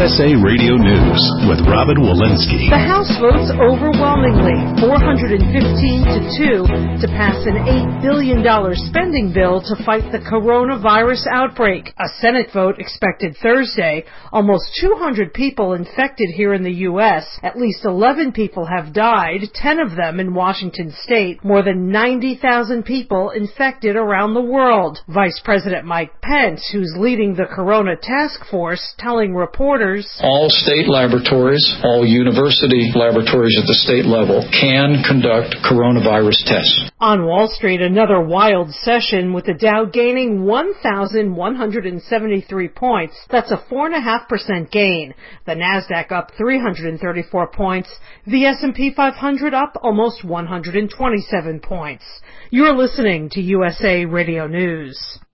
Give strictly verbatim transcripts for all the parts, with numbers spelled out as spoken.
S A Radio News with Robin Walensky. The House votes overwhelmingly, four hundred fifteen to two, to pass an eight billion dollars spending bill to fight the coronavirus outbreak. A Senate vote expected Thursday. Almost two hundred people infected here in the U S. At least eleven people have died, ten of them in Washington state. More than ninety thousand people infected around the world. Vice President Mike Pence, who's leading the Corona Task Force, telling reporters, all state laboratories, all university laboratories at the state level can conduct coronavirus tests. On Wall Street, another wild session with the Dow gaining one thousand one hundred seventy-three points. That's a four point five percent gain. The Nasdaq up three hundred thirty-four points. The S and P five hundred up almost one hundred twenty-seven points. You're listening to U S A Radio News.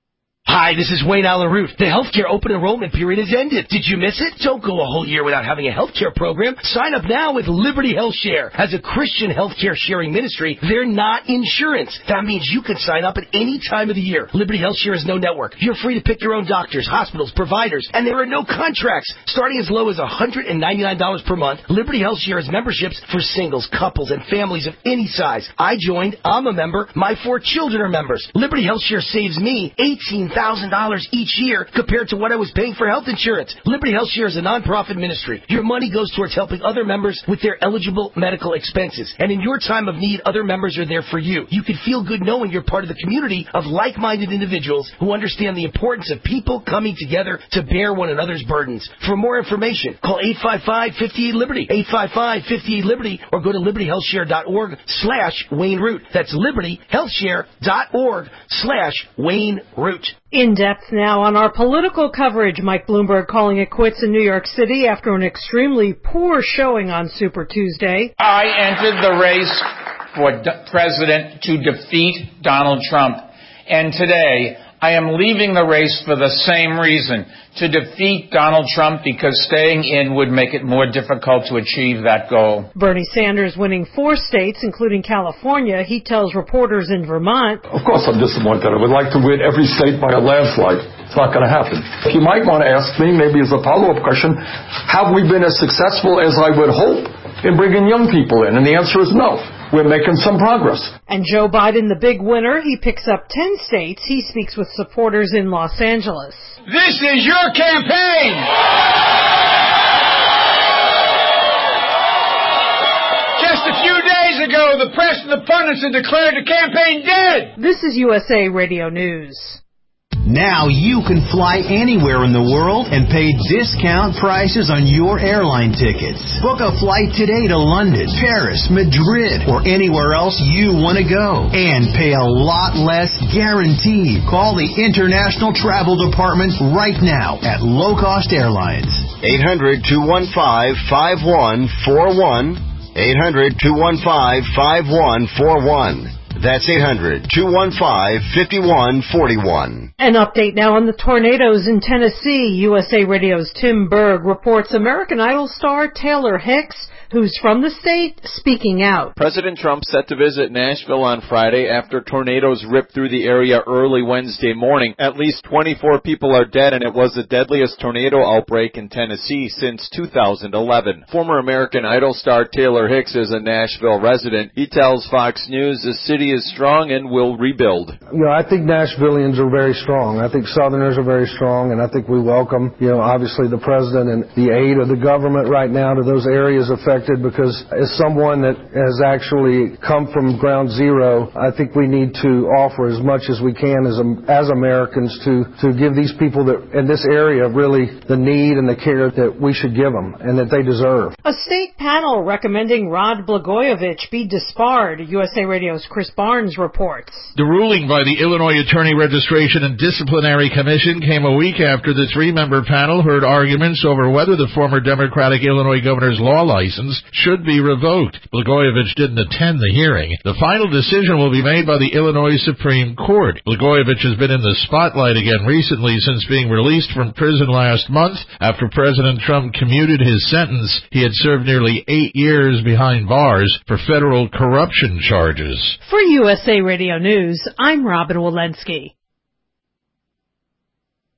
Hi, this is Wayne Allen Root. The healthcare open enrollment period has ended. Did you miss it? Don't go a whole year without having a healthcare program. Sign up now with Liberty Health Share. As a Christian healthcare sharing ministry, they're not insurance. That means you can sign up at any time of the year. Liberty Health Share is no network. You're free to pick your own doctors, hospitals, providers, and there are no contracts. Starting as low as one hundred ninety-nine dollars per month, Liberty Health Share has memberships for singles, couples, and families of any size. I joined. I'm a member. My four children are members. Liberty Health Share saves me eighteen thousand dollars each year compared to what I was paying for health insurance. Liberty Health Share is a nonprofit ministry. Your money goes towards helping other members with their eligible medical expenses. And in your time of need, other members are there for you. You can feel good knowing you're part of the community of like-minded individuals who understand the importance of people coming together to bear one another's burdens. For more information, call eight five five, five eight, Liberty, eight five five, five eight, Liberty, or go to liberty health share dot org slash Wayne Root. That's liberty health share dot org slash Wayne Root. In depth now on our political coverage. Mike Bloomberg calling it quits in New York City after an extremely poor showing on Super Tuesday. I entered the race for d- president to defeat Donald Trump. And today, I am leaving the race for the same reason, to defeat Donald Trump, because staying in would make it more difficult to achieve that goal. Bernie Sanders winning four states, including California. He tells reporters in Vermont, of course I'm disappointed. I would like to win every state by a landslide. It's not going to happen. You might want to ask me, maybe as a follow-up question, have we been as successful as I would hope in bringing young people in? And the answer is no. We're making some progress. And Joe Biden, the big winner, he picks up ten states. He speaks with supporters in Los Angeles. This is your campaign! Just a few days ago, the press and the pundits had declared the campaign dead. This is U S A Radio News. Now you can fly anywhere in the world and pay discount prices on your airline tickets. Book a flight today to London, Paris, Madrid, or anywhere else you want to go. And pay a lot less guaranteed. Call the International Travel Department right now at Low Cost Airlines. eight hundred, two one five, five one four one. eight hundred, two one five, five one four one. That's eight hundred, two one five, five one four one. An update now on the tornadoes in Tennessee. U S A Radio's Tim Berg reports American Idol star Taylor Hicks, who's from the state, speaking out. President Trump set to visit Nashville on Friday after tornadoes ripped through the area early Wednesday morning. At least twenty-four people are dead, and it was the deadliest tornado outbreak in Tennessee since two thousand eleven. Former American Idol star Taylor Hicks is a Nashville resident. He tells Fox News the city is strong and will rebuild. You know, I think Nashvillians are very strong. I think Southerners are very strong, and I think we welcome, you know, obviously the president and the aid of the government right now to those areas affected, because as someone that has actually come from ground zero, I think we need to offer as much as we can as as Americans to, to give these people that in this area really the need and the care that we should give them and that they deserve. A state panel recommending Rod Blagojevich be disbarred. U S A Radio's Chris Barnes reports. The ruling by the Illinois Attorney Registration and Disciplinary Commission came a week after the three-member panel heard arguments over whether the former Democratic Illinois governor's law license should be revoked. Blagojevich didn't attend the hearing. The final decision will be made by the Illinois Supreme Court. Blagojevich has been in the spotlight again recently since being released from prison last month after President Trump commuted his sentence. He had served nearly eight years behind bars for federal corruption charges. For U S A Radio News, I'm Robin Walensky.